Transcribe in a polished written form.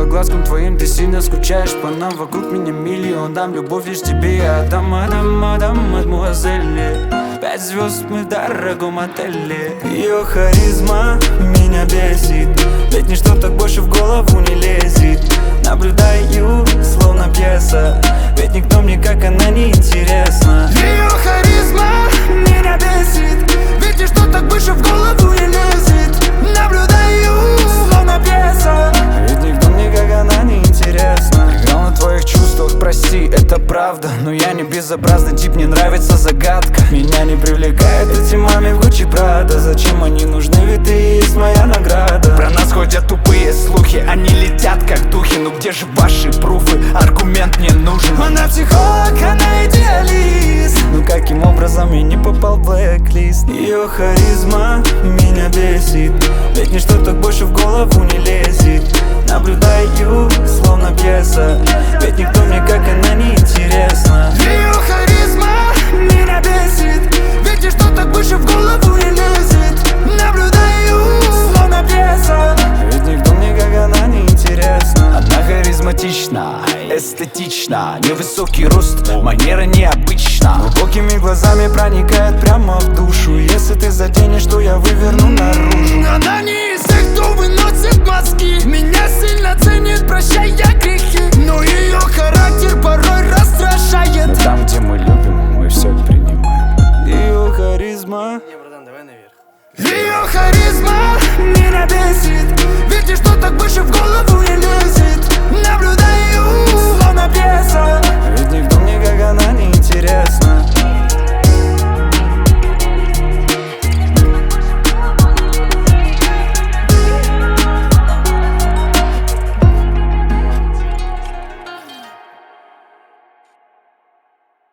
по глазкам твоим ты сильно скучаешь по нам. Вокруг меня миллион, дам любовь лишь тебе я отдам, мадемуазель. 5 звезд мы в дорогом отеле. Ее харизма меня бесит, ведь ничто так больше в голову не лезет. Наблюдаю, словно пьеса, ведь никто мне как она не интересна. Ее харизма меня бесит, ведь ничто так больше в голову не лезет. Наблюдаю, словно пьеса, ведь никто мне как она не интересна. Играл на твоих чувствах, прости, это правда, но я не безобразный тип, мне нравится загадка. Меня не привлекает эти маме в Гуччи Прада. Зачем они нужны, ведь ты и есть моя награда. Про нас ходят тупые слухи, они летят как духи. Ну где же ваши пруфы, аргумент мне нужен. Она психолог, она идеалист, ну каким образом я не попал в блэк-лист? Ее харизма меня бесит, ведь ничто так больше в голову не лезет. Наблюдаю, словно пьеса, ведь никто мне как она не интересна. Ее харизма меня бесит, ведь ничто так больше в голову не лезет. Наблюдаю, словно пьеса, ведь никто мне как она не интересна. Она харизматична, эстетична, невысокий рост, манера необычна. Глубокими глазами проникает прямо в душу. Если ты заденешь, то я выверну наружу. Она не из тех, кто выносит мозги, меня сильно ценит, прощая грехи, но ее характер порой